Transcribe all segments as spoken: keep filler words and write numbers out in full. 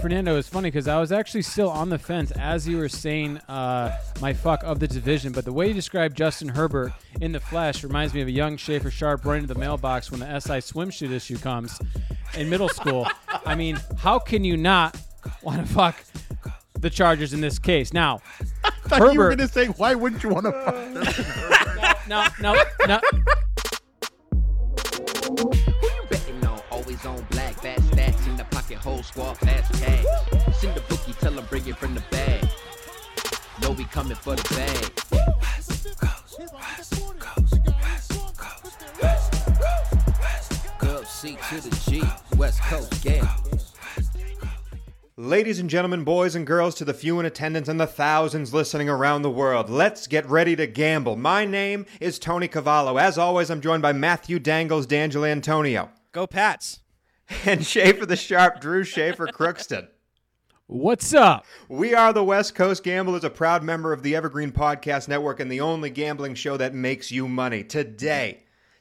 Fernando, it's funny because I was actually still on the fence as you were saying uh, my fuck of the division, but the way you described Justin Herbert in the flesh reminds me of a young Schaefer Sharp running to the mailbox when the S I swimsuit issue comes in middle school. I mean, how can you not want to fuck the Chargers in this case? Now, I thought Herbert, you were going to say, why wouldn't you want to fuck Justin Herbert? No, no, no. Who you betting on? Always on black, fat stacks in the pocket, whole squad, fast cash. Send the bookie, tell them bring it from the bag. Know we coming for the bag. West Coast, West Coast, West Coast, West Coast. Dub C to the G, West Coast gang. Ladies and gentlemen, boys and girls, to the few in attendance and the thousands listening around the world, let's get ready to gamble. My name is Tony Cavallo. As always, I'm joined by Matthew Dangles, D'Angelo Antonio. Go Pats. And Schaefer the Sharp, Drew Schaefer Crookston. What's up? We are the West Coast Gamblers, a proud member of the Evergreen Podcast Network and the only gambling show that makes you money. Today,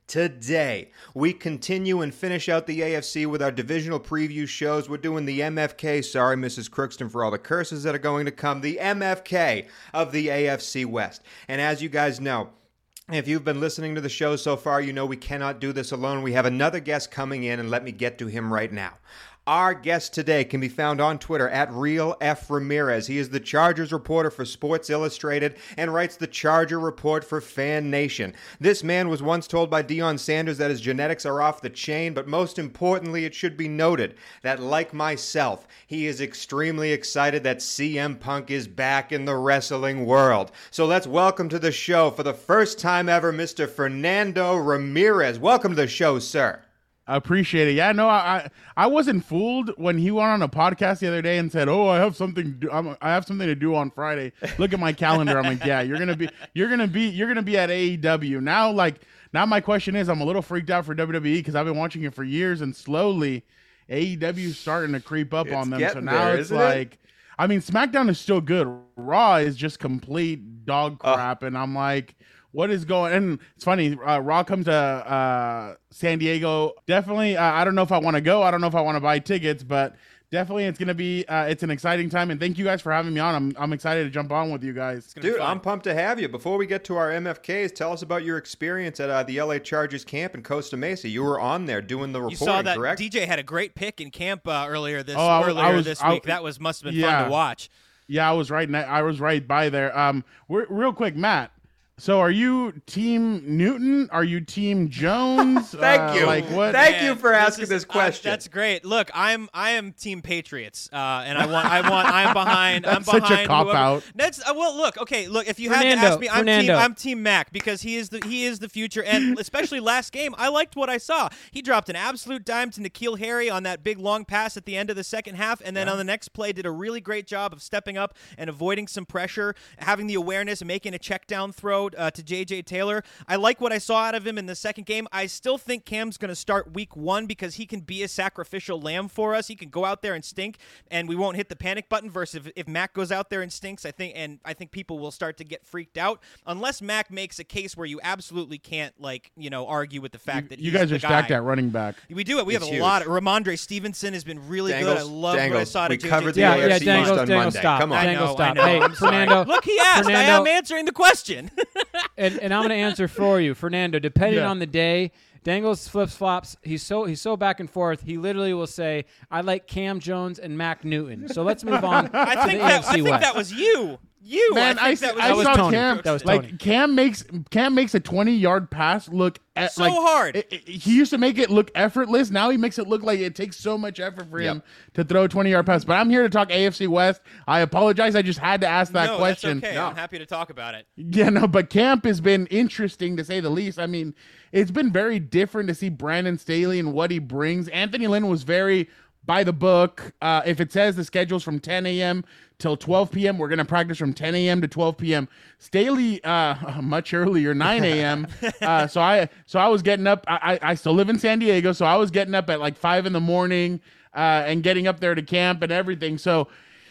Today, we continue and finish out the A F C with our divisional preview shows. We're doing the M F K, sorry Missus Crookston for all the curses that are going to come, the M F K of the A F C West. And as you guys know, if you've been listening to the show so far, you know we cannot do this alone. We have another guest coming in, and let me get to him right now. Our guest today can be found on Twitter at Real F Ramirez. He is the Chargers reporter for Sports Illustrated and writes the Charger Report for Fan Nation. This man was once told by Deion Sanders that his genetics are off the chain, but most importantly, it should be noted that, like myself, he is extremely excited that C M Punk is back in the wrestling world. So let's welcome to the show, for the first time ever, Mister Fernando Ramirez. Welcome to the show, sir. I appreciate it. Yeah, no, I I wasn't fooled when he went on a podcast the other day and said, "Oh, I have something to do. I'm, I have something to do on Friday. Look at my calendar." I'm like, "Yeah, you're gonna be, you're gonna be, you're gonna be at A E W now." Like, now my question is, I'm a little freaked out for W W E because I've been watching it for years, and slowly A E W is starting to creep up It's on them. So now there, it's isn't like, it? I mean, SmackDown is still good. Raw is just complete dog crap, uh. and I'm like, what is going? And it's funny. Uh, Raw comes to uh, San Diego. Definitely. Uh, I don't know if I want to go. I don't know if I want to buy tickets, but definitely it's gonna be. Uh, it's an exciting time, and thank you guys for having me on. I'm I'm excited to jump on with you guys. Dude, I'm pumped to have you. Before we get to our M F Ks, tell us about your experience at uh, the L A Chargers camp in Costa Mesa. You were on there doing the reporting, You saw that correct? D J had a great pick in camp uh, earlier this Oh, I was- earlier I was- this I- week. That was must have been yeah. fun to watch. Yeah, I was right. ne- I was right by there. Um, we're, real quick, Matt. So, are you Team Newton? Are you Team Jones? Thank Uh, you. Like what? Thank Man, you for asking is- this uh, question. that's great. Look, I'm I am Team Patriots, uh, and I want I want I'm behind. I'm That's such a behind cop whoever- out. That's uh, well. Look, okay. Look, if you had Fernando, to ask me, I'm Fernando. team I'm Team Mac because he is the he is the future, and especially last game, I liked what I saw. He dropped an absolute dime to N'Keal Harry on that big long pass at the end of the second half, and then on the next play did a really great job of stepping up and avoiding some pressure, having the awareness and making a check down throw uh, to J J Taylor. I like what I saw out of him in the second game. I still think Cam's going to start week one because he can be a sacrificial lamb for us. He can go out there and stink, and we won't hit the panic button. Versus if, if Mac goes out there and stinks, I think, and I think people will start to get freaked out unless Mac makes a case where you absolutely can't, like, you know, argue with the fact that You he's guys the are stacked guy. at running back. We do it. We It's have a huge. lot. Of, Ramondre Stevenson has been really Dangles, good. I love what I Dangles, saw. we to J J covered the Taylor. Yeah, A F yeah, C Dangles, East on Dangles, Monday. stop. Come on. I Dangles, know, stop. I know. Hey, I'm sorry. Fernando. Look, he asked. Fernando- I am answering the question. and, and I'm going to answer for you, Fernando. Depending Yeah. on the day, Dangles flips flops. He's so he's so back and forth. He literally will say, "I like Cam Jones and Mac Newton." So let's move on. I to think the that A F C I think West. that was you. You. Man, I I, think that was, I that was saw Tony. Cam. That was Tony. Like Cam makes Cam makes a twenty-yard pass look at, So like, hard. it- it- he used to make it look effortless. Now he makes it look like it takes so much effort for him to throw a twenty-yard pass. But I'm here to talk A F C West. I apologize. I just had to ask that no, question. That's okay. No. I'm happy to talk about it. Yeah, no, but camp has been interesting to say the least. I mean, it's been very different to see Brandon Staley and what he brings. Anthony Lynn was very by the book. Uh, if it says the schedule's from ten a.m. till twelve p.m., we're going to practice from ten a.m. to twelve p.m. Staley, uh, much earlier, nine a.m. uh, so I so I was getting up. I, I I still live in San Diego, so I was getting up at like five in the morning uh, and getting up there to camp and everything. So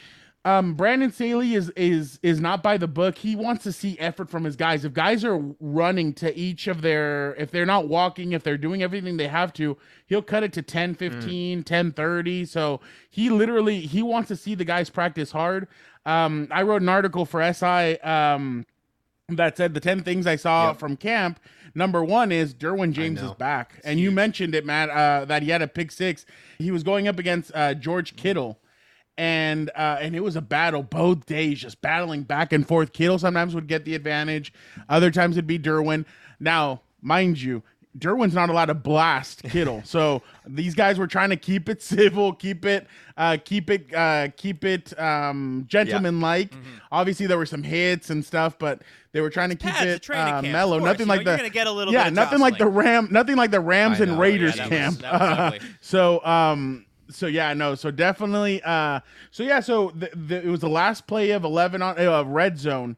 Um, Brandon Staley is is is not by the book. He wants to see effort from his guys. If guys are running to each of their, if they're not walking, if they're doing everything they have to, he'll cut it to ten fifteen, mm. ten thirty. So he literally, he wants to see the guys practice hard. Um, I wrote an article for S I um, that said the ten things I saw yep. from camp. Number one is Derwin James is back. And you mentioned it, Matt, uh, that he had a pick six. He was going up against uh, George Kittle. And uh, and it was a battle both days, just battling back and forth. Kittle sometimes would get the advantage. Other times it'd be Derwin. Now, mind you, Derwin's not allowed to blast Kittle. So these guys were trying to keep it civil, keep it, uh, keep it, uh, keep it um, gentleman-like. Yeah. Mm-hmm. Obviously, there were some hits and stuff, but they were trying to keep Pads, it uh, mellow. Course, nothing you like know, the you're gonna get a little yeah, bit nothing like the Ram, nothing like the Rams and Raiders yeah, camp. Was, that was so um. So yeah, no. So definitely. Uh, so yeah. So the, the, it was the last play of eleven on uh, red zone,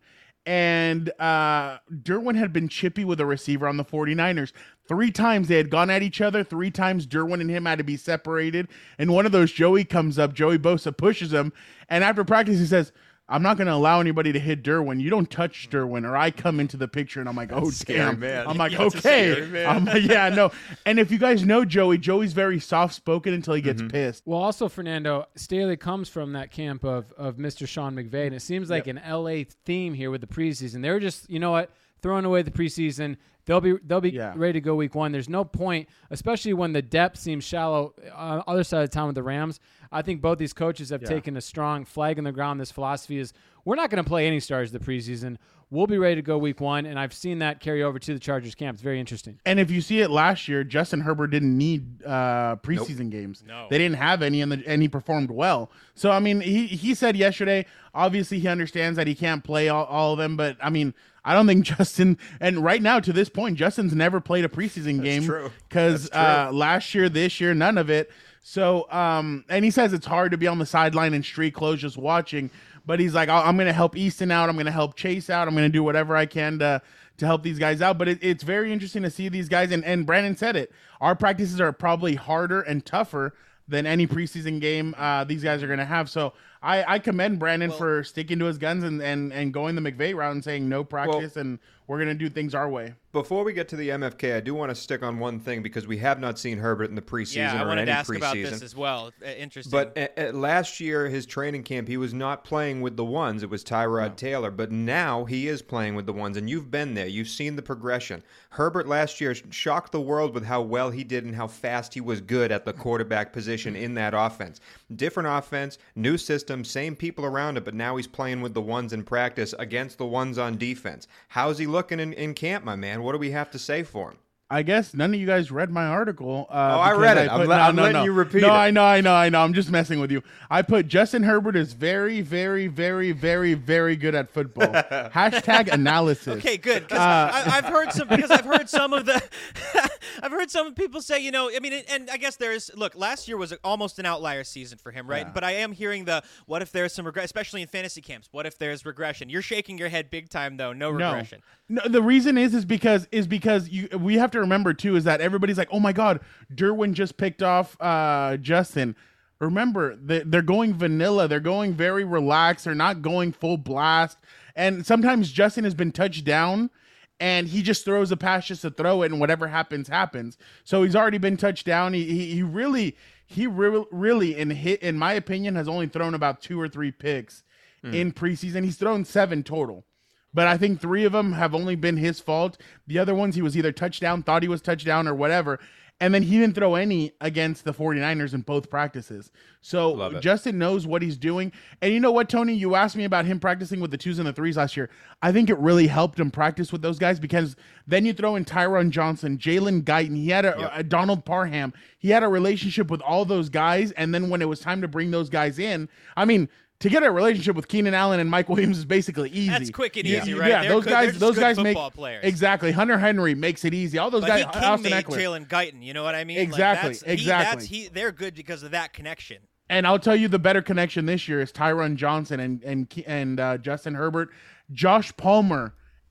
and uh, Derwin had been chippy with a receiver on the 49ers. Three times they had gone at each other. Three times Derwin and him had to be separated. And one of those, Joey comes up. Joey Bosa pushes him, and after practice he says, I'm not going to allow anybody to hit Derwin. You don't touch Derwin, or I come into the picture, and I'm like, oh, That's scary, damn. man. I'm like, Yeah, okay. scary, I'm like, yeah, no. And if you guys know Joey, Joey's very soft-spoken until he gets mm-hmm. pissed. Well, also, Fernando, Staley comes from that camp of, of Mister Sean McVay, and it seems like yep. an L A theme here with the preseason. They were just, you know what, throwing away the preseason. They'll be they'll be yeah. ready to go week one. There's no point, especially when the depth seems shallow on the other side of town with the Rams. I think both these coaches have yeah. taken a strong flag in the ground. This philosophy is we're not going to play any stars the preseason. We'll be ready to go week one, and I've seen that carry over to the Chargers camp. It's very interesting. And if you see it last year, Justin Herbert didn't need uh, preseason nope. games. No. They didn't have any, and, the, and he performed well. So, I mean, he, he said yesterday, obviously he understands that he can't play all, all of them, but, I mean, I don't think Justin, and right now to this point, Justin's never played a preseason That's game because uh, last year, this year, none of it. So, um, and he says it's hard to be on the sideline in street clothes just watching, but he's like, I'm going to help Easton out. I'm going to help Chase out. I'm going to do whatever I can to to help these guys out. But it, it's very interesting to see these guys. And, and Brandon said it. Our practices are probably harder and tougher than any preseason game uh, these guys are going to have. So I, I commend Brandon well, for sticking to his guns and, and, and going the McVay route and saying no practice well, and we're going to do things our way. Before we get to the M F K, I do want to stick on one thing because we have not seen Herbert in the preseason yeah, I or wanted in any to ask preseason. about this as well. Uh, interesting. But uh, uh, last year, his training camp, he was not playing with the ones. It was Tyrod no. Taylor. But now he is playing with the ones, and you've been there. You've seen the progression. Herbert last year shocked the world with how well he did and how fast he was good at the quarterback position in that offense. Different offense, new system, same people around it, but now he's playing with the ones in practice against the ones on defense. How's he looking in, in camp, my man? What do we have to say for him? I guess none of you guys read my article. Uh, oh, I read it. I put, I'm, no, I'm no, letting no. you repeat no, it. No, I know, I know, I know. I'm just messing with you. I put Justin Herbert is very, very, very, very, very good at football. Hashtag analysis. Okay, good. Because uh, I've heard some. Because I've heard some of the. I've heard some people say, you know, I mean, and I guess there's. Look, last year was almost an outlier season for him, right? Yeah. But I am hearing the what if there's some regression, especially in fantasy camps. What if there's regression? You're shaking your head big time, though. No regression. No, no the reason is is because is because you. We have to remember too is that everybody's like, oh my God, Derwin just picked off uh, Justin. Remember, they're going vanilla. They're going very relaxed. They're not going full blast. And sometimes Justin has been touched down, and he just throws a pass just to throw it, and whatever happens, happens. So he's already been touched down. He he, he really, he re- really, in hit, in my opinion, has only thrown about two or three picks mm. in preseason. He's thrown seven total. But I think three of them have only been his fault. The other ones, he was either touchdown, thought he was touchdown, or whatever. And then he didn't throw any against the 49ers in both practices. So Justin knows what he's doing. And you know what, Tony? You asked me about him practicing with the twos and the threes last year. I think it really helped him practice with those guys because then you throw in Tyron Johnson, Jalen Guyton. He had a, yep. a Donald Parham. He had a relationship with all those guys. And then when it was time to bring those guys in, I mean, to get a relationship with Keenan Allen and Mike Williams is basically easy. That's quick and yeah. easy, right? Yeah, they're those good, guys, those guys make players. Exactly. Hunter Henry makes it easy. All those but guys. He Austin made Eckler. Jalen Guyton. You know what I mean? Exactly. Like that's, exactly. He, that's, he, they're good because of that connection. And I'll tell you, the better connection this year is Tyron Johnson and and and uh, Justin Herbert. Josh Palmer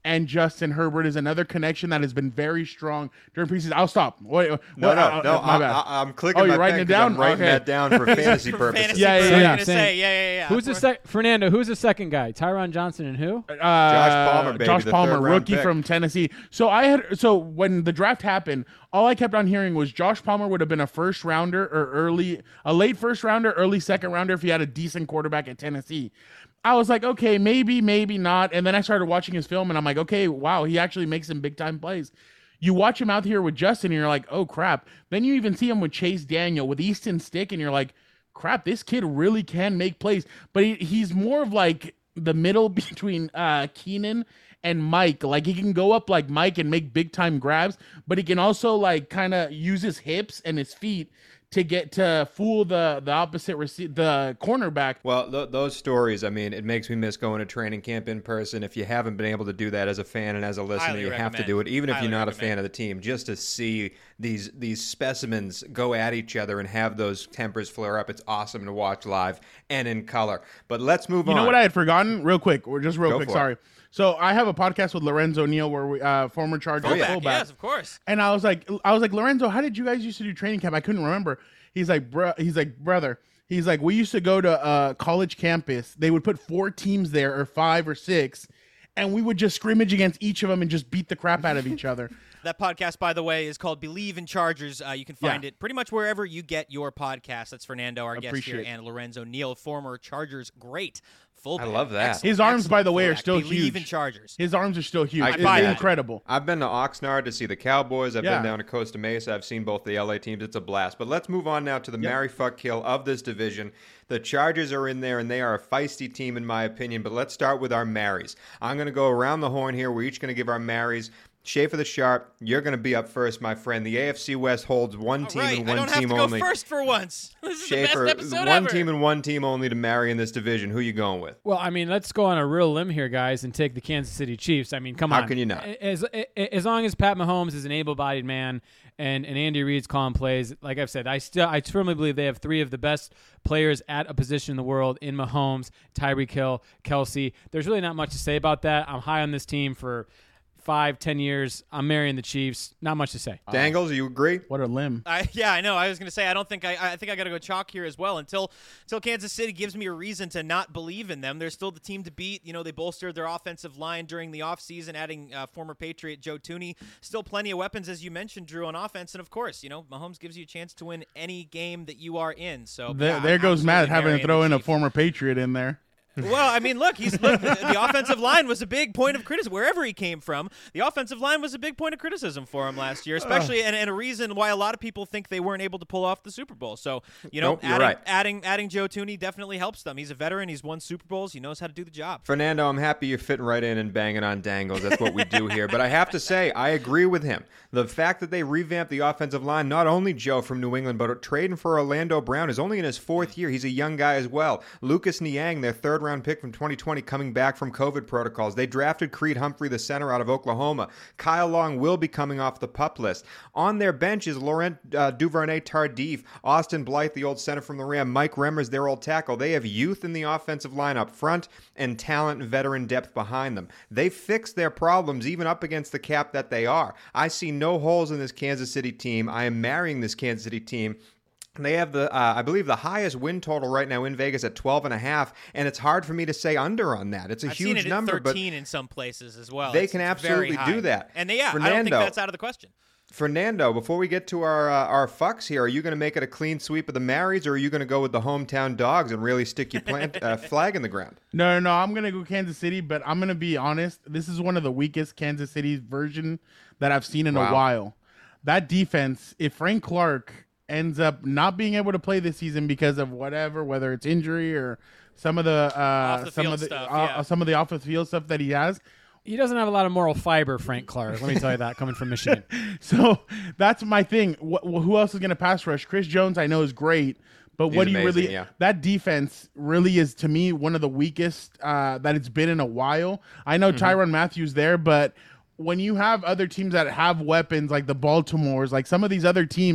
and Justin Herbert is another connection that has been very strong during preseason. I'll stop. What, what, No, no, uh, no. my I, bad. I, I'm clicking. Oh, you're my writing pen it 'cause down? I'm writing Okay. that down for fantasy For purposes. fantasy Yeah, yeah, purposes, yeah. I'm gonna Same. say, yeah, yeah, yeah. Who's the sec- Fernando? Who's the second guy? Tyron Johnson and who? Uh, Palmer, baby, Josh the Palmer, third round rookie pick. from Tennessee. So I had so when the draft happened, all I kept on hearing was Josh Palmer would have been a first rounder or early, a late first rounder, early second rounder if he had a decent quarterback at Tennessee. I was like, okay, maybe, maybe not. And then I started watching his film, and I'm like, okay, wow, he actually makes some big time plays. You watch him out here with Justin, and you're like, oh crap. Then you even see him with Chase Daniel, with Easton Stick, and you're like, crap, this kid really can make plays. But he, he's more of like the middle between uh, Keenan and Mike. Like he can go up like Mike and make big time grabs, but he can also like kind of use his hips and his feet to get to fool the the opposite rece- the cornerback. Well, th- those stories, I mean, it makes me miss going to training camp in person. If you haven't been able to do that as a fan and as a listener, Highly you have to recommend. do it, even if Highly you're not a recommend. fan of the team, just to see these these specimens go at each other and have those tempers flare up. It's awesome to watch live and in color. But let's move You on. know what I had forgotten? Real quick, or just real Go quick. for it. Sorry. So I have a podcast with Lorenzo Neal, where we uh, former Chargers Fullback, fullback. yes, of course. And I was like, I was like, Lorenzo, how did you guys used to do training camp? I couldn't remember. He's like, bro, he's like, brother, he's like, we used to go to uh, college campus. They would put four teams there, or five or six, and we would just scrimmage against each of them and just beat the crap out of each other. That podcast, by the way, is called Believe in Chargers. Uh, you can find Yeah. it pretty much wherever you get your podcast. That's Fernando, our guest Appreciate here, it. and Lorenzo Neal, former Chargers great fullback. I love that. Excellent, His arms, by the way, are excellent still fullback. Believe huge. in Chargers. His arms are still huge. I It's can imagine. incredible. I've been to Oxnard to see the Cowboys. I've Yeah. been down to Costa Mesa. I've seen both the L A teams. It's a blast. But let's move on now to the marry, fuck, kill of this division. The Chargers are in there, and they are a feisty team, in my opinion. But let's start with our marries. I'm going to go around the horn here. We're each going to give our marries. Schaefer the Sharp, you're going to be up first, my friend. The A F C West holds one All team right, and I one don't have team to go only. first for once. This is Schaefer, the best episode one ever. team and one team only to marry in this division. Who you going with? Well, I mean, let's go on a real limb here, guys, and take the Kansas City Chiefs. I mean, come How on. can you not? As, as long as Pat Mahomes is an able-bodied man and, and Andy Reid's calling plays, like I've said, I still I firmly believe they have three of the best players at a position in the world in Mahomes, Tyreek Hill, Kelsey. There's really not much to say about that. I'm high on this team for five, ten years. I'm marrying the Chiefs. Not much to say. Dangles, you agree? What a limb. I, yeah, I know. I was going to say I don't think I. I think I got to go chalk here as well. Until until Kansas City gives me a reason to not believe in them. They're still the team to beat. You know, they bolstered their offensive line during the offseason, adding uh, former Patriot Joe Tooney. Still plenty of weapons, as you mentioned, Drew, on offense. And of course, you know, Mahomes gives you a chance to win any game that you are in. So There, yeah, there I'm goes Matt absolutely having to marrying throw the in a Chiefs. former Patriot in there. Well, I mean, look, he's look, the, the offensive line was a big point of criticism. Wherever he came from, the offensive line was a big point of criticism for him last year, especially, and, and a reason why a lot of people think they weren't able to pull off the Super Bowl. So, you know, Nope, you're adding, right. adding adding Joe Tooney definitely helps them. He's a veteran. He's won Super Bowls. He knows how to do the job. Fernando, I'm happy you're fitting right in and banging on Dangles. That's what we do here. But I have to say, I agree with him. The fact that they revamped the offensive line, not only Joe from New England, but trading for Orlando Brown is only in his fourth year. He's a young guy as well. Lucas Niang, their third round pick from twenty twenty, coming back from COVID protocols. They drafted Creed Humphrey, the center out of Oklahoma. Kyle Long will be coming off the PUP list. On their bench is Laurent uh, Duvernay-Tardif, Austin Blythe, the old center from the Ram, Mike Remmers, their old tackle. They have youth in the offensive line up front and talent and veteran depth behind them. They fixed their problems even up against the cap that they are. I see no holes in this Kansas City team. I am marrying this Kansas City team. They have the, uh, I believe, the highest win total right now in Vegas at twelve and a half, and it's hard for me to say under on that. It's a I've huge seen it number, at but thirteen in some places as well. they It's- can it's very absolutely high. do that. And they, yeah, I don't Fernando. think that's out of the question. Fernando, before we get to our uh, our fucks here, are you going to make it a clean sweep of the marries, or are you going to go with the hometown dogs and really stick your plant, uh, flag in the ground? No, no, no. I'm gonna go Kansas City, but I'm gonna be honest. This is one of the weakest Kansas City version that I've seen in Wow. a while. That defense, if Frank Clark ends up not being able to play this season because of whatever, whether it's injury or some of the uh, Off the some field of the stuff, uh, yeah. some of the off the field stuff that he has. He doesn't have a lot of moral fiber, Frank Clark. Let me tell you that, coming from Michigan. So that's my thing. Wh- wh- who else is gonna pass rush? Chris Jones, I know, is great. But what do He's you amazing, really? yeah. That defense really is, to me, one of the weakest uh, that it's been in a while. I know Mm-hmm. Tyrann Mathieu's there, but when you have other teams that have weapons like the Baltimores, like some of these other teams,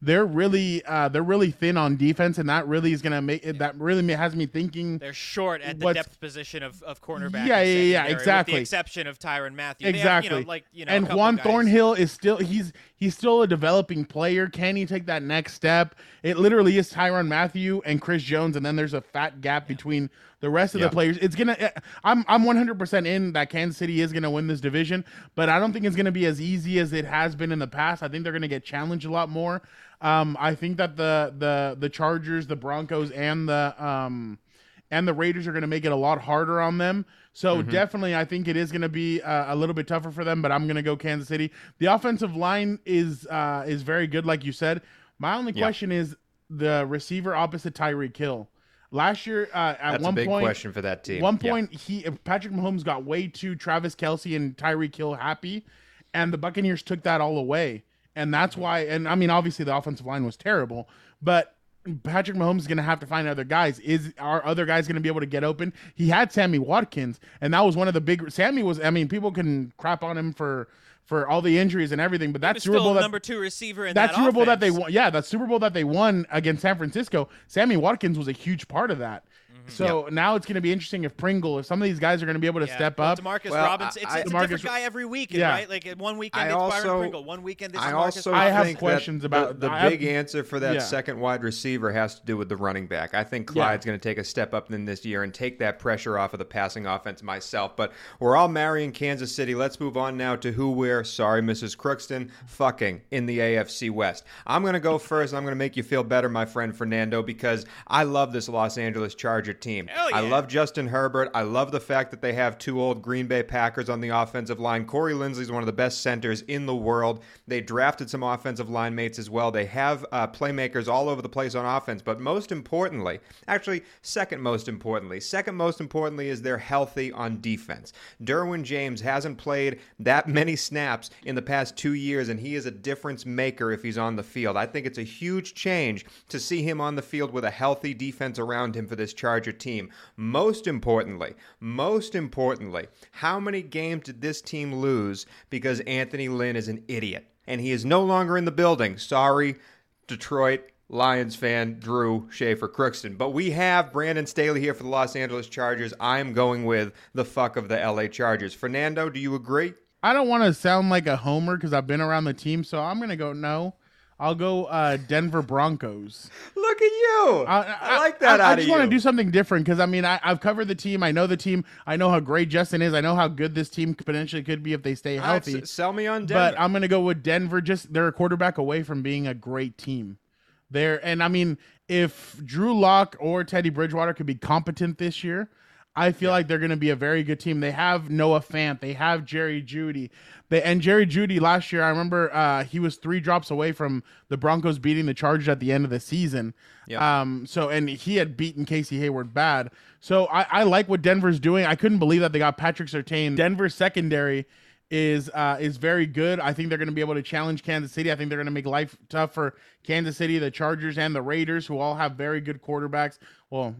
they're really uh, they're really thin on defense, and that really is gonna make it. That really has me thinking they're short at the what's- depth position of, of cornerback. Yeah, and yeah, yeah, secondary, exactly. With the exception of Tyrann Mathieu. They have, Exactly. you know, like, you know, a and couple Juan guys. Thornhill is still he's he's still a developing player. Can he take that next step? It literally is Tyrann Mathieu and Chris Jones, and then there's a fat gap between the rest of Yeah. the players. It's gonna. I'm I'm one hundred percent in that Kansas City is gonna win this division, but I don't think it's gonna be as easy as it has been in the past. I think they're gonna get challenged a lot more. Um, I think that the the the Chargers, the Broncos, and the um and the Raiders are going to make it a lot harder on them. So Mm-hmm. definitely, I think it is going to be uh, a little bit tougher for them. But I'm going to go Kansas City. The offensive line is uh, is very good, like you said. My only Yeah. question is the receiver opposite Tyreek Hill. Last year, uh, at That's one a big point, question for that team. one Yeah. point, he Patrick Mahomes got way too Travis Kelce and Tyreek Hill happy, and the Buccaneers took that all away. And that's why, and I mean, obviously the offensive line was terrible, but Patrick Mahomes is going to have to find other guys. Is are other guys going to be able to get open? He had Sammy Watkins, and that was one of the big. Sammy was. I mean, people can crap on him for for all the injuries and everything, but He was that's Super still Bowl that number two receiver in that that Super Bowl that they offense. won. Yeah, that Super Bowl that they won against San Francisco. Sammy Watkins was a huge part of that. So now it's going to be interesting if Pringle, if some of these guys are going to be able to Yeah. step Well, up. Demarcus Well, Robinson. It's, I- it's a Demarcus- different guy every week, Yeah. right? Like one weekend I it's also, Byron Pringle, one weekend it's I Demarcus also Robinson. I have think questions that about- the, the I have- big answer for that yeah. second wide receiver has to do with the running back. I think Yeah. Clyde's going to take a step up in this year and take that pressure off of the passing offense myself. But we're all marrying Kansas City. Let's move on now to who we're, sorry, Missus Crookston, fucking in the A F C West. I'm going to go first, and I'm going to make you feel better, my friend Fernando, because I love this Los Angeles Charger team. Hell yeah. I love Justin Herbert. I love the fact that they have two old Green Bay Packers on the offensive line. Corey Linsley's one of the best centers in the world. They drafted some offensive line mates as well. They have uh, playmakers all over the place on offense. But most importantly, actually, second most importantly, second most importantly is they're healthy on defense. Derwin James hasn't played that many snaps in the past two years, and he is a difference maker if he's on the field. I think it's a huge change to see him on the field with a healthy defense around him for this Charger team. Most importantly, most importantly, how many games did this team lose because Anthony Lynn is an idiot? And he is no longer in the building. Sorry, Detroit Lions fan Drew Schaefer Crookston. But we have Brandon Staley here for the Los Angeles Chargers. I'm going with the fuck of the L A Chargers. Fernando, do you agree? I don't want to sound like a homer because I've been around the team, so I'm going to go no. I'll go uh, Denver Broncos. Look at you. I, I like that I, out I of just you. want to do something different because I mean I, I've covered the team. I know the team. I know how great Justin is. I know how good this team potentially could be if they stay All right, healthy. s- sell me on Denver. But I'm gonna go with Denver. Just they're a quarterback away from being a great team. There and I mean if Drew Lock or Teddy Bridgewater could be competent this year, I feel like they're going to be a very good team. They have Noah Fant. They have Jerry Jeudy. They, and Jerry Jeudy last year, I remember uh, he was three drops away from the Broncos beating the Chargers at the end of the season. Yep. Um, so and he had beaten Casey Hayward bad. So I, I like what Denver's doing. I couldn't believe that they got Patrick Surtain. Denver's secondary is uh, is very good. I think they're going to be able to challenge Kansas City. I think they're going to make life tough for Kansas City, the Chargers, and the Raiders, who all have very good quarterbacks. Well,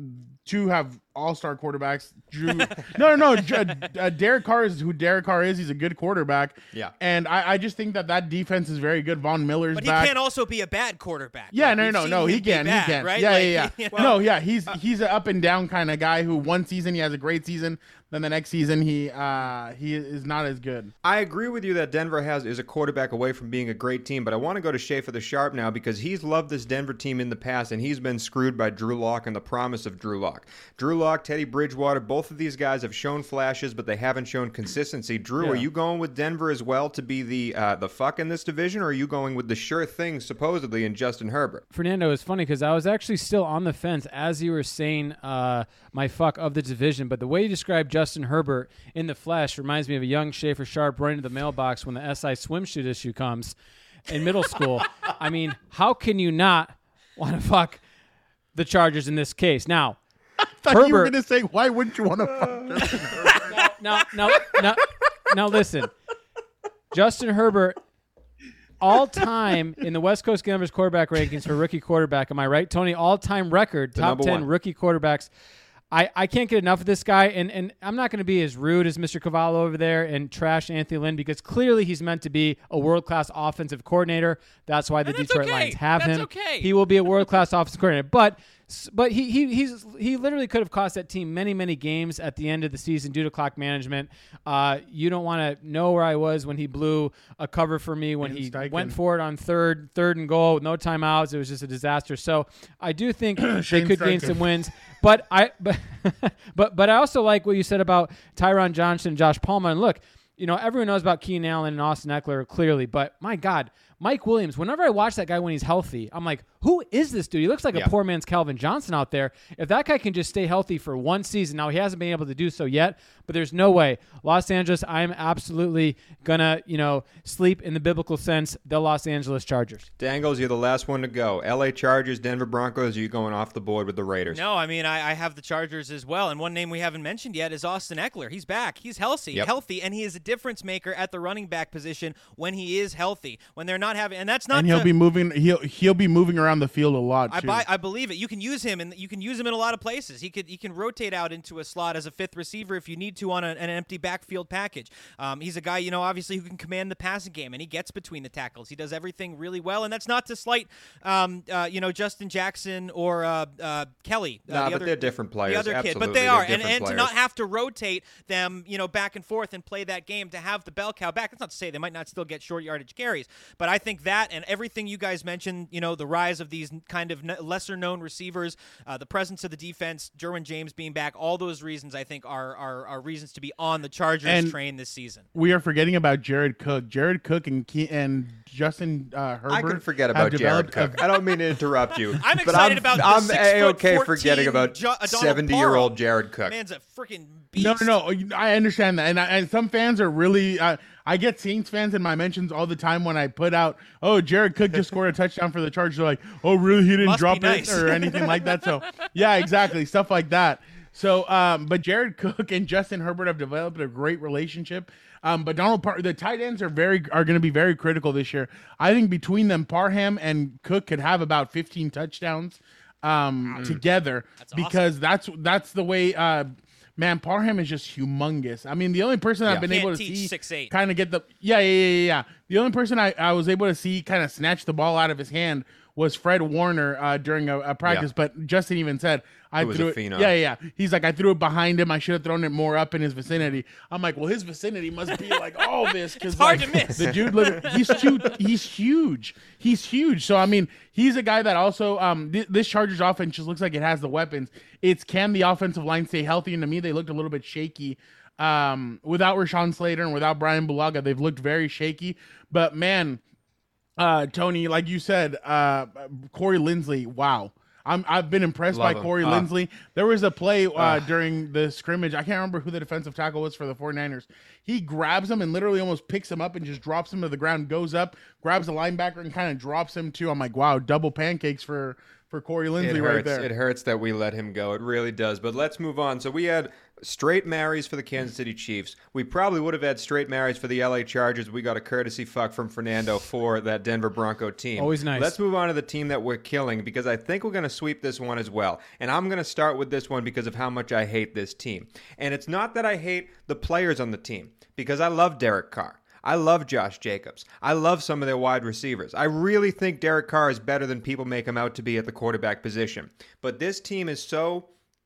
two have all-star quarterbacks. Drew, no, no, no. Uh, Derek Carr is who Derek Carr is. He's a good quarterback. Yeah. And I, I just think that that defense is very good. Von Miller's But he back. can't also be a bad quarterback. Yeah, Like, no, we've no, seen no. him He be can, bad, he can. right? Yeah, Like, yeah, yeah. you know? No, yeah. He's he's an up and down kind of guy who one season he has a great season, then the next season he uh he is not as good. I agree with you that Denver has is a quarterback away from being a great team, but I want to go to Schaefer the Sharp now because he's loved this Denver team in the past, and he's been screwed by Drew Lock and the promise of Drew Lock. Drew Lock, Teddy Bridgewater, both of these guys have shown flashes, but they haven't shown consistency. Drew, Yeah. are you going with Denver as well to be the uh, the fuck in this division, or are you going with the sure thing supposedly in Justin Herbert? Fernando, it's funny because I was actually still on the fence as you were saying uh, my fuck of the division, but the way you described Justin Herbert in the flesh reminds me of a young Schaefer Sharp running to the mailbox when the S I swimsuit issue comes in middle school. I mean, how can you not want to fuck the Chargers in this case? Now, I thought you were Herbert- gonna say, why wouldn't you want to fuck Justin Herbert? now, now, now, now, listen. Justin Herbert, all time in the West Coast Gamblers quarterback rankings for rookie quarterback. Am I right, Tony? All time record, The top number ten one. rookie quarterbacks. I, I can't get enough of this guy, and, and I'm not going to be as rude as Mister Cavallo over there and trash Anthony Lynn because clearly he's meant to be a world-class offensive coordinator. That's why the And that's Detroit okay. Lions have That's him. okay. He will be a world-class offensive coordinator. But but he he he's he literally could have cost that team many, many games at the end of the season due to clock management. Uh, you don't want to know where I was when he blew a cover for me, when And he Steichen. went for it on third, third and goal with no timeouts. It was just a disaster. So I do think they Shane could gain Steichen. some wins. But I but, but but I also like what you said about Tyron Johnson and Josh Palmer. And look, you know, everyone knows about Keenan Allen and Austin Eckler clearly, but my God, Mike Williams, whenever I watch that guy when he's healthy, I'm like, who is this dude? He looks like Yeah. a poor man's Calvin Johnson out there. If that guy can just stay healthy for one season, now he hasn't been able to do so yet, but there's no way. Los Angeles, I'm absolutely gonna, you know, sleep in the biblical sense, the Los Angeles Chargers. Dangles, you're the last one to go. L A Chargers, Denver Broncos, are you going off the board with the Raiders? No, I mean I, I have the Chargers as well, and one name we haven't mentioned yet is Austin Eckler. He's back. He's healthy, Yep. healthy, and he is a difference maker at the running back position when he is healthy. When they're not having, and that's not. And he'll to- be moving. He'll he'll be moving around the field a lot. I too. buy, I believe it. You can use him, and you can use him in a lot of places. He could, he can rotate out into a slot as a fifth receiver if you need to on a, an empty backfield package. Um, he's a guy, you know, obviously who can command the passing game, and he gets between the tackles. He does everything really well, and that's not to slight, um, uh, you know, Justin Jackson or uh, uh, Kelly. Uh, Nah, the but other, they're different players. The other kid, Absolutely, but they they're are, and, different and to players. not have to rotate them, you know, back and forth and play that game, to have the bell cow back. That's not to say they might not still get short yardage carries, but I think that and everything you guys mentioned, you know, the rise of these kind of lesser known receivers, uh, the presence of the defense, Derwin James being back, all those reasons I think are are, are reasons to be on the Chargers And- train this season. We are forgetting about Jared Cook. Jared Cook and Ke- and Justin uh, Herbert. I can forget have about Jared developed Cook. I don't mean to interrupt you. I'm but excited I'm, about the I'm six A-okay foot forgetting fourteen about Jo- Donald seventy-year-old Parham. Jared Cook. Man's a freaking A, beast. no, no, no. I understand that, and I, and some fans are really. Uh, I get Saints fans in my mentions all the time when I put out, "Oh, Jared Cook just scored a touchdown for the Chargers." They're like, "Oh, really? He didn't Must be drop nice." it or anything like that." So, yeah, exactly, stuff like that. So, um, but Jared Cook and Justin Herbert have developed a great relationship. Um, but Donald Par- the tight ends are very are going to be very critical this year. I think between them, Parham and Cook could have about fifteen touchdowns um, together because that's that's the way. Uh, man, Parham is just humongous. I mean, the only person I've Yeah. been Can't able to teach see six eight. kind of get the yeah, yeah, yeah, yeah, yeah. The only person I, I was able to see kind of snatch the ball out of his hand was Fred Warner uh, during a, a practice. Yeah. But Justin even said, I Who was threw a it. phenom. Yeah, yeah, yeah. He's like, I threw it behind him. I should have thrown it more up in his vicinity. I'm like, well, his vicinity must be like all this because It's hard like, to miss. the dude, literally, he's too, he's huge. He's huge. So I mean, he's a guy that also um th- this Chargers offense just looks like it has the weapons. It's can the offensive line stay healthy? And to me, they looked a little bit shaky. Um, without Rashawn Slater and without Brian Bulaga, they've looked very shaky. But man, uh, Tony, like you said, uh, Corey Linsley, wow. I'm, I've been impressed Love by him. Corey Uh, Linsley. There was a play uh, during the scrimmage. I can't remember who the defensive tackle was for the 49ers. He grabs him and literally almost picks him up and just drops him to the ground, goes up, grabs the linebacker and kind of drops him too. I'm like, wow, double pancakes for, for Corey It Linsley hurts. right there. It hurts that we let him go. It really does. But let's move on. So we had straight marries for the Kansas City Chiefs. We probably would have had straight marries for the L A Chargers. We got a courtesy fuck from Fernando for that Denver Bronco team. Always nice. Let's move on to the team that we're killing because I think we're going to sweep this one as well. And I'm going to start with this one because of how much I hate this team. And it's not that I hate the players on the team because I love Derek Carr. I love Josh Jacobs. I love some of their wide receivers. I really think Derek Carr is better than people make him out to be at the quarterback position. But this team is so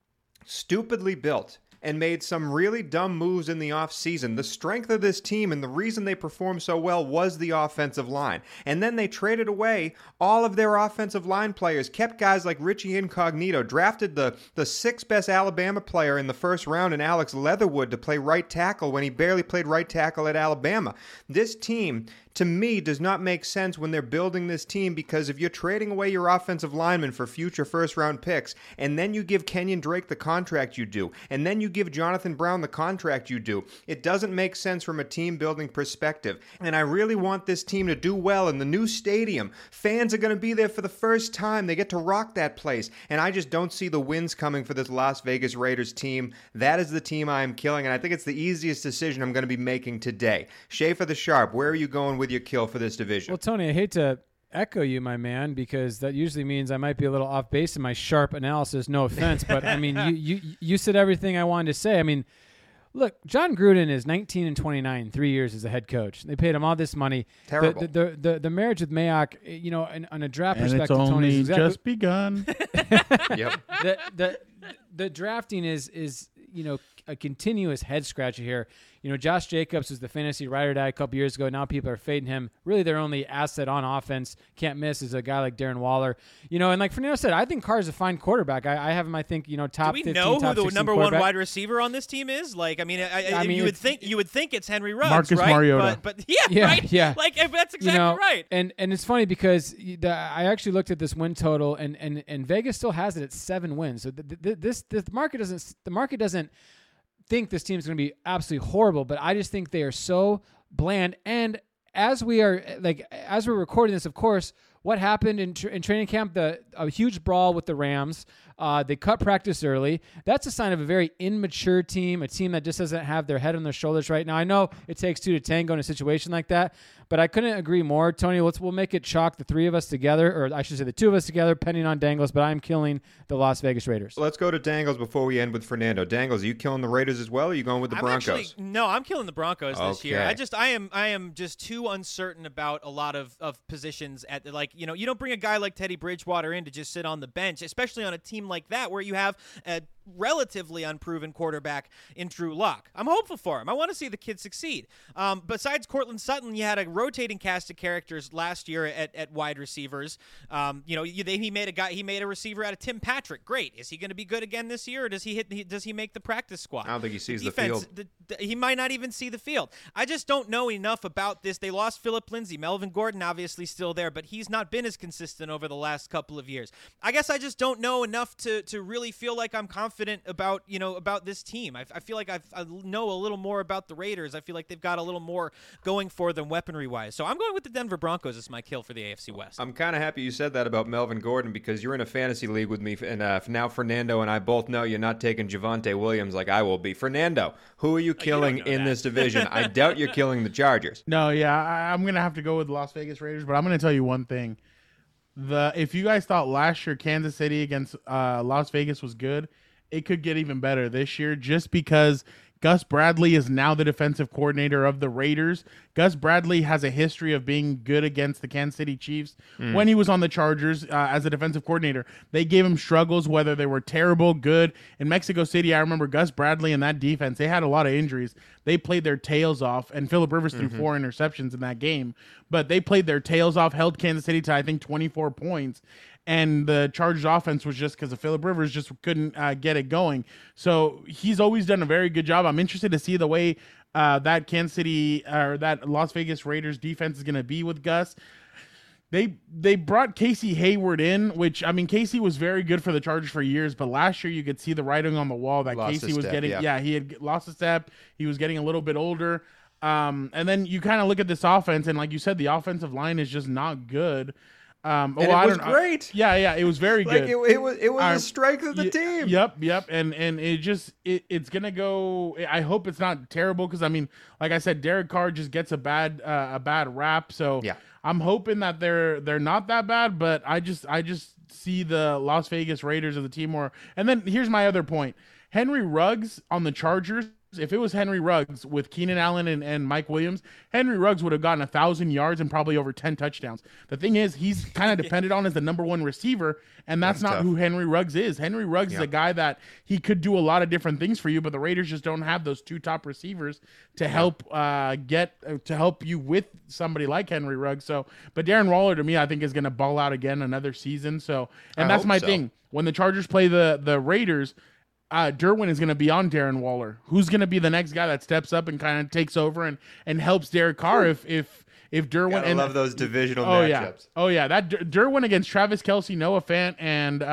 stupidly built and made some really dumb moves in the offseason. The strength of this team and the reason they performed so well was the offensive line. And then they traded away all of their offensive line players, kept guys like Richie Incognito, drafted the, the sixth best Alabama player in the first round in Alex Leatherwood to play right tackle when he barely played right tackle at Alabama. This team, to me, does not make sense when they're building this team because if you're trading away your offensive linemen for future first-round picks, and then you give Kenyon Drake the contract you do, and then you give Jonathan Brown the contract you do, it doesn't make sense from a team-building perspective. And I really want this team to do well in the new stadium. Fans are going to be there for the first time. They get to rock that place. And I just don't see the wins coming for this Las Vegas Raiders team. That is the team I am killing, and I think it's the easiest decision I'm going to be making today. Schaefer the Sharp, where are you going with your kill for this division? Well, Tony, I hate to echo you, my man, because that usually means I might be a little off base in my sharp analysis. No offense, but I mean, you you you said everything I wanted to say. I mean, look, John Gruden is nineteen and twenty-nine, three years as a head coach. They paid him all this money. Terrible. The the the, the marriage with Mayock, you know, in, on a draft And it's perspective, Tony, only is exactly, just begun. Yep. the, the the drafting is is you know a continuous head scratcher here. You know, Josh Jacobs was the fantasy ride or die a couple years ago. Now people are fading him. Really, their only asset on offense, can't miss, is a guy like Darren Waller. You know, and like Fernando said, I think Carr's a fine quarterback. I, I have him, I think, you know, top Do we fifteen, know who top the sixteen number one quarterback. wide receiver on this team is? Like, I mean, I, I, I mean, you would it's- think you would think it's Henry Ruggs, Marcus right? Mariota. But, but yeah, Yeah, right. yeah. Like if that's exactly you know, right. And and it's funny because the, I actually looked at this win total, and, and, and Vegas still has it at seven wins. So th- th- this, this the market doesn't the market doesn't think this team is going to be absolutely horrible, but I just think they are so bland. And as we are like as we're recording this, of course, what happened in, tra- in training camp? The a huge brawl with the Rams. Uh, they cut practice early. That's a sign of a very immature team, a team that just doesn't have their head on their shoulders right now. I know it takes two to tango in a situation like that, but I couldn't agree more. Tony, let's we'll make it chalk the three of us together, or I should say the two of us together, pending on Dangles, but I'm killing the Las Vegas Raiders. Let's go to Dangles before we end with Fernando. Dangles, are you killing the Raiders as well, or are you going with the I'm Broncos? Actually, no, I'm killing the Broncos this year. Okay. I just I am I am just too uncertain about a lot of, of positions at the, like, you know, you don't bring a guy like Teddy Bridgewater in to just sit on the bench, especially on a team like that where you have a relatively unproven quarterback in Drew Lock. I'm hopeful for him. I want to see the kid succeed. Um, besides Cortland Sutton, you had a rotating cast of characters last year at, at wide receivers. Um, you know, you, they, he made a guy, he made a receiver out of Tim Patrick. Great. Is he going to be good again this year, or does he hit? He, does he make the practice squad? I don't think he sees the defense, field. The, the, he might not even see the field. I just don't know enough about this. They lost Phillip Lindsay. Melvin Gordon obviously still there, but he's not been as consistent over the last couple of years. I guess I just don't know enough to to really feel like I'm confident about, you know, about this team. I, I feel like I've, I know a little more about the Raiders. I feel like they've got a little more going for them weaponry-wise. So I'm going with the Denver Broncos as my kill for the A F C West. I'm kind of happy you said that about Melvin Gordon, because you're in a fantasy league with me, and uh, now Fernando and I both know you're not taking Javonte Williams like I will be. Fernando, who are you killing know in that. this division? I doubt you're killing the Chargers. No, yeah, I, I'm gonna have to go with Las Vegas Raiders, but I'm gonna tell you one thing: the if you guys thought last year Kansas City against uh, Las Vegas was good, it could get even better this year, just because Gus Bradley is now the defensive coordinator of the Raiders. Gus Bradley has a history of being good against the Kansas City Chiefs. Mm. When he was on the Chargers uh, as a defensive coordinator, they gave him struggles, whether they were terrible, good. In Mexico City, I remember Gus Bradley and that defense, they had a lot of injuries. They played their tails off, and Phillip Rivers threw mm-hmm. four interceptions in that game. But they played their tails off, held Kansas City to, I think, twenty-four points. And the Chargers offense was just because of Phillip Rivers just couldn't uh, get it going. So he's always done a very good job. I'm interested to see the way uh, that Kansas City or that Las Vegas Raiders defense is going to be with Gus. They they brought Casey Hayward in, which, I mean, Casey was very good for the Chargers for years, but last year you could see the writing on the wall that Lost Casey a was step, getting. yeah. yeah, he had lost a step. He was getting a little bit older. Um, and then you kind of look at this offense, and like you said, the offensive line is just not good. Um, And well, it I was don't, great. I, yeah, yeah, it was very Like good. it, it was, it was Um, the strength of the Y- team. Yep, yep, and and it just it, it's gonna go. I hope it's not terrible, because I mean, like I said, Derek Carr just gets a bad uh, a bad rap. So Yeah. I'm hoping that they're they're not that bad, but I just I just see the Las Vegas Raiders as a team more. And then here's my other point: Henry Ruggs on the Chargers. If it was Henry Ruggs with Keenan Allen and, and Mike Williams, Henry Ruggs would have gotten a thousand yards and probably over ten touchdowns. The thing is, he's kind of depended on as the number one receiver, and that's, That's not tough. who Henry Ruggs is. Henry Ruggs Yeah. is a guy that he could do a lot of different things for you, but the Raiders just don't have those two top receivers to help uh, get uh, to help you with somebody like Henry Ruggs. So, but Darren Waller to me, I think is going to ball out again another season. So, and I that's hope my so. thing. When the Chargers play the the Raiders, Uh, Derwin is going to be on Darren Waller. Who's going to be the next guy that steps up and kind of takes over and, and helps Derek Carr if if if Derwin Gotta and love those divisional oh matchups. yeah oh yeah that Der- Derwin against Travis Kelce, Noah Fant, and uh,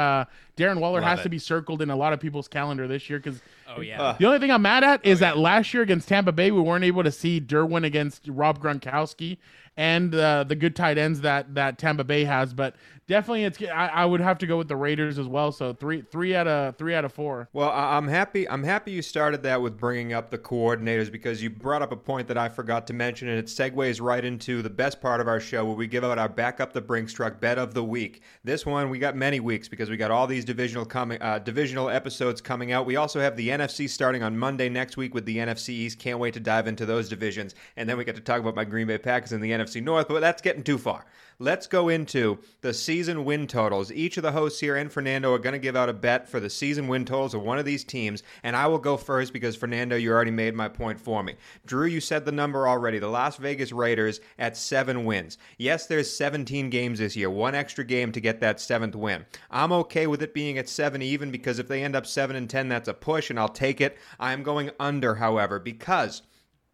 Darren Waller Love has it. to be circled in a lot of people's calendar this year because Oh yeah. Uh, the only thing I'm mad at is Oh, yeah. that last year against Tampa Bay, we weren't able to see Derwin against Rob Gronkowski and uh, the good tight ends that that Tampa Bay has. But definitely, it's I, I would have to go with the Raiders as well. So three three out of three out of four. Well, I- I'm happy. I'm happy you started that with bringing up the coordinators because you brought up a point that I forgot to mention, and it segues right into the best part of our show, where we give out our back up the Brinks truck bet of the week. This one we got many weeks because we got all these divisional coming, uh, divisional episodes coming out. We also have the N F C starting on Monday next week with the N F C East. Can't wait to dive into those divisions, and then we get to talk about my Green Bay Packers in the N F C North. But that's getting too far. Let's go into the season win totals. Each of the hosts here and Fernando are going to give out a bet for the season win totals of one of these teams, and I will go first because, Fernando, you already made my point for me. Drew, you said the number already. The Las Vegas Raiders at seven wins. Yes, there's seventeen games this year, one extra game to get that seventh win. I'm okay with it being at seven even because if they end up seven and ten, that's a push, and I'll take it. I'm going under, however, because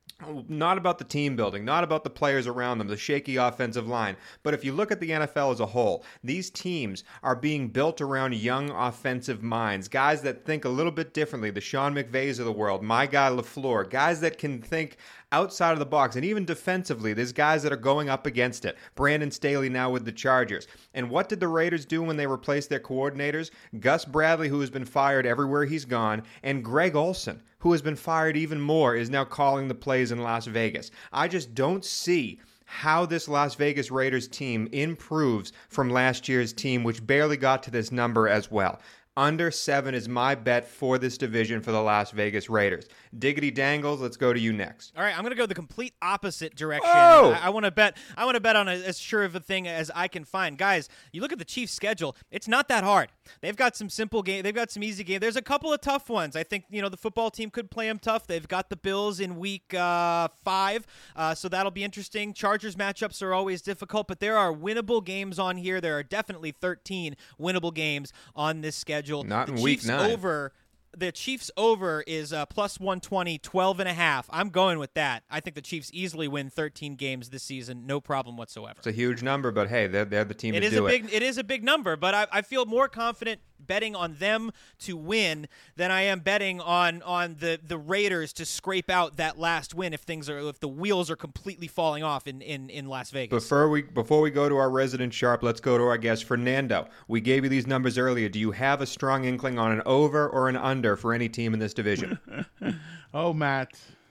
not about the team building, not about the players around them, the shaky offensive line. But if you look at the N F L as a whole, these teams are being built around young offensive minds, guys that think a little bit differently, the Sean McVays of the world, my guy LaFleur, guys that can think outside of the box. And even defensively, there's guys that are going up against it. Brandon Staley now with the Chargers. And what did the Raiders do when they replaced their coordinators? Gus Bradley, who has been fired everywhere he's gone, and Greg Olson, who has been fired even more, is now calling the plays in Las Vegas. I just don't see how this Las Vegas Raiders team improves from last year's team, which barely got to this number as well. Under seven is my bet for this division for the Las Vegas Raiders. Diggity Dangles, let's go to you next. All right, I'm going to go the complete opposite direction. Oh! I, I want to bet. I want to bet on a, as sure of a thing as I can find, guys. You look at the Chiefs' schedule; it's not that hard. They've got some simple game. They've got some easy games. There's a couple of tough ones. I think you know the football team could play them tough. They've got the Bills in week uh, five, uh, so that'll be interesting. Chargers matchups are always difficult, but there are winnable games on here. There are definitely thirteen winnable games on this schedule. Not the in week Chiefs nine. over. The Chiefs over is uh, plus one twenty, twelve and a half. I'm going with that. I think the Chiefs easily win thirteen games this season, no problem whatsoever. It's a huge number, but hey, they're, they're the team It to is do a it. big it is a big number, but I, I feel more confident betting on them to win than I am betting on on the, the Raiders to scrape out that last win if things are if the wheels are completely falling off in, in, in Las Vegas. Before we before we go to our resident sharp, let's go to our guest Fernando. We gave you these numbers earlier. Do you have a strong inkling on an over or an under for any team in this division? Oh, Matt,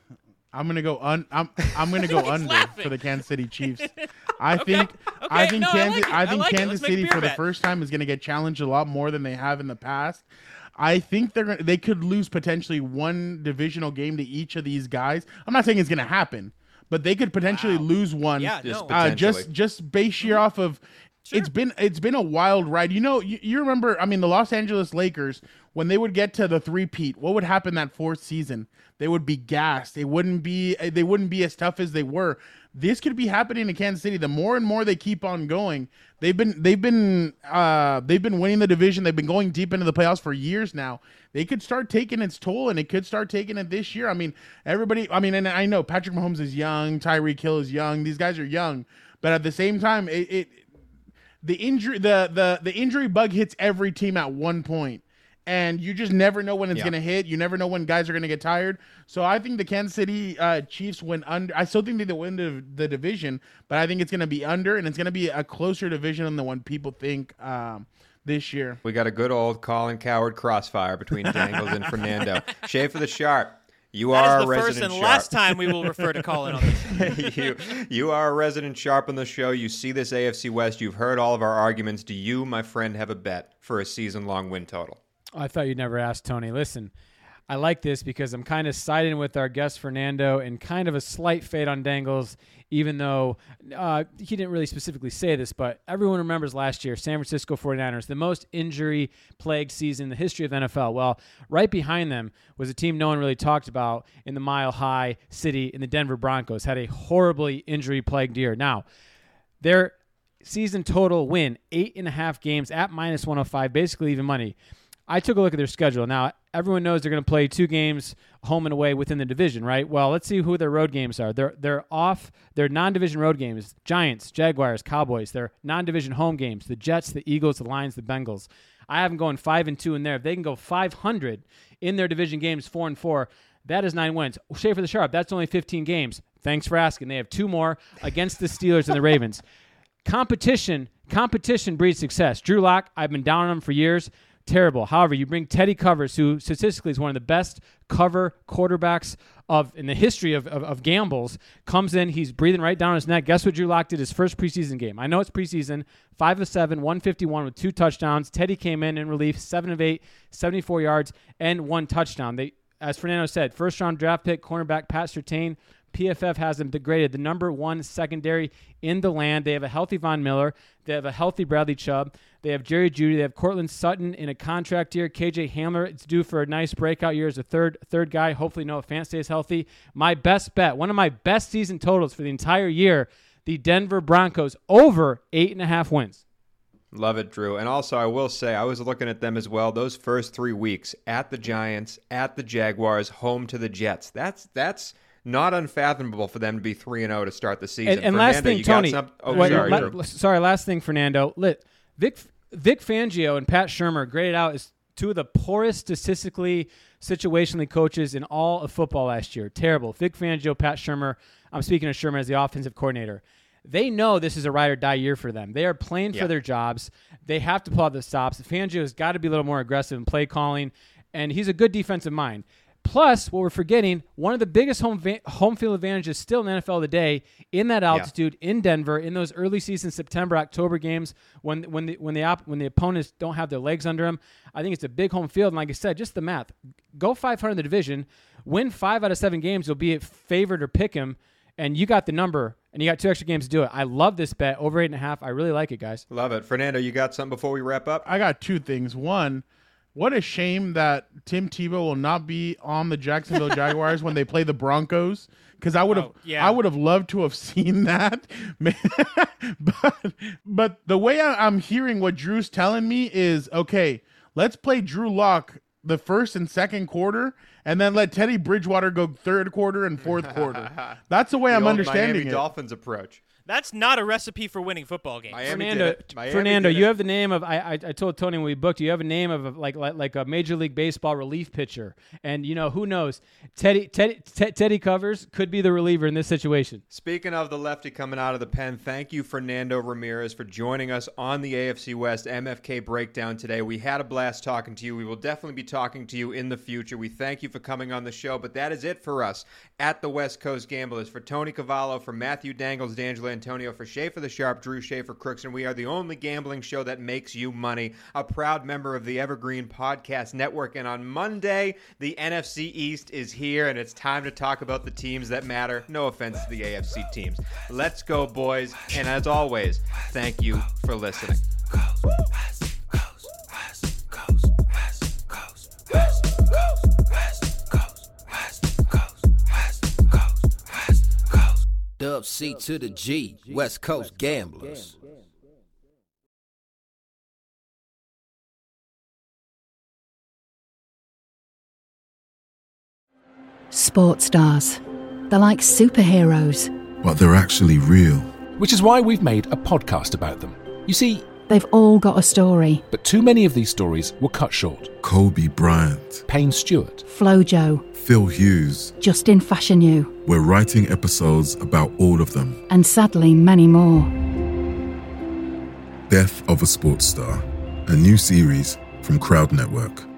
I'm gonna go un. I'm I'm gonna go under laughing. for the Kansas City Chiefs. I think okay, I think no, I Kansas like it. I I think like it. Kansas Let's make a City beer for the bet. first time is gonna get challenged a lot more than they have in the past. I think they're gonna, they could lose potentially one divisional game to each of these guys. I'm not saying it's gonna happen, but they could potentially Wow. lose one. Yeah, Just no. uh, just potentially. just base year off of it's been it's been a wild ride. You know, you, you remember? I mean, the Los Angeles Lakers when they would get to the three-peat, what would happen that fourth season? They would be gassed. They wouldn't be they wouldn't be as tough as they were. This could be happening in Kansas City. The more and more they keep on going, they've been they've been uh, they've been winning the division. They've been going deep into the playoffs for years now. They could start taking its toll, and it could start taking it this year. I mean, everybody. I mean, and I know Patrick Mahomes is young, Tyreek Hill is young. These guys are young, but at the same time, it, it the injury the the the injury bug hits every team at one point. And you just never know when it's Yeah. going to hit. You never know when guys are going to get tired. So I think the Kansas City uh, Chiefs win under. I still think they win the, the division, but I think it's going to be under, and it's going to be a closer division than the one people think um, this year. We got a good old Colin Coward crossfire between Dangles and Fernando. Shea for the sharp. You That are is a the first resident and sharp. last time we will refer to Colin on this. you, you are a resident sharp on the show. You see this A F C West. You've heard all of our arguments. Do you, my friend, have a bet for a season-long win total? I thought you'd never ask Tony. Listen, I like this because I'm kind of siding with our guest Fernando and kind of a slight fade on Dangles, even though uh, he didn't really specifically say this, but everyone remembers last year, San Francisco forty-niners, the most injury-plagued season in the history of the N F L. Well, right behind them was a team no one really talked about in the Mile High City in the Denver Broncos, had a horribly injury-plagued year. Now, their season total win, eight and a half games at minus one oh five, basically even money. I took a look at their schedule. Now, everyone knows they're going to play two games home and away within the division, right? Well, let's see who their road games are. They're they're off their non-division road games, Giants, Jaguars, Cowboys. Their non-division home games, the Jets, the Eagles, the Lions, the Bengals. I have them going five and two in there. If they can go five hundred in their division games, four and four, that is nine wins. Schaefer the Sharp, that's only fifteen games. Thanks for asking. They have two more against the Steelers and the Ravens. Competition, competition breeds success. Drew Lock, I've been down on him for years. Terrible. However, you bring Teddy Covers, who statistically is one of the best cover quarterbacks of in the history of, of, of gambles, comes in, he's breathing right down his neck. Guess what Drew Lock did his first preseason game? I know it's preseason, five of seven, one fifty-one with two touchdowns. Teddy came in in relief, seven of eight, seventy-four yards, and one touchdown. They, as Fernando said, first-round draft pick, cornerback Pat Surtain. P F F has them degraded the number one secondary in the land. They have a healthy Von Miller. They have a healthy Bradley Chubb. They have Jerry Jeudy. They have Cortland Sutton in a contract year. K J Hamler, it's due for a nice breakout year as a third third guy. Hopefully Noah Fant stays healthy. My best bet, one of my best season totals for the entire year, the Denver Broncos over eight and a half wins. Love it, Drew. And also, I will say, I was looking at them as well. Those first three weeks at the Giants, at the Jaguars, home to the Jets. That's that's... not unfathomable for them to be three and zero to start the season. And, and Fernando, last thing, you got Tony. some- oh, wait, sorry, la- Drew. sorry, last thing, Fernando. Lit, Vic Vic Fangio and Pat Shurmur graded out as two of the poorest statistically, situationally coaches in all of football last year. Terrible. Vic Fangio, Pat Shurmur. I'm speaking of Shurmur as the offensive coordinator. They know this is a ride or die year for them. They are playing Yeah. for their jobs. They have to pull out the stops. Fangio has got to be a little more aggressive in play calling, and he's a good defensive mind. Plus, what we're forgetting, one of the biggest home va- home field advantages still in the N F L today, in that altitude, yeah. in Denver, in those early season September, October games, when when the when the op- when the opponents don't have their legs under them, I think it's a big home field. And like I said, just the math: go five hundred in the division, win five out of seven games, you'll be it favored or pick 'em, and you got the number, and you got two extra games to do it. I love this bet, over eight and a half. I really like it, guys. Love it, Fernando. You got something before we wrap up? I got two things. One. What a shame that Tim Tebow will not be on the Jacksonville Jaguars when they play the Broncos, because I would have, Oh, yeah. I would have loved to have seen that. but, but the way I, I'm hearing what Drew's telling me is, okay, let's play Drew Lock the first and second quarter, and then let Teddy Bridgewater go third quarter and fourth quarter. That's the way The I'm old understanding Miami it. Dolphins approach. That's not a recipe for winning football games. Miami Fernando, did it. Miami Fernando, did you it. have the name of I, I. I told Tony when we booked you, you have a name of a, like, like like a Major League Baseball relief pitcher, and you know who knows, Teddy Teddy Te- Teddy Covers could be the reliever in this situation. Speaking of the lefty coming out of the pen, thank you, Fernando Ramirez, for joining us on the A F C West M F K Breakdown today. We had a blast talking to you. We will definitely be talking to you in the future. We thank you for coming on the show, but that is it for us at the West Coast Gamblers. For Tony Cavallo, for Matthew Dangles, D'Angelo Antonio, for Schaefer the Sharp, Drew Schaefer Crooks, and we are the only gambling show that makes you money, a proud member of the Evergreen Podcast Network. And on Monday, the N F C East is here, and it's time to talk about the teams that matter. No offense to the A F C teams. Let's go, boys. And as always, thank you for listening. Dub C to the G, West Coast Gamblers. Sports stars. They're like superheroes. But they're actually real. Which is why we've made a podcast about them. You see, They've all got a story. but too many of these stories were cut short. Kobe Bryant, Payne Stewart, Flojo, Phil Hughes. Justin Fashanu, We're writing episodes about all of them. and sadly many more. Death of a Sports Star, a new series from Crowd Network.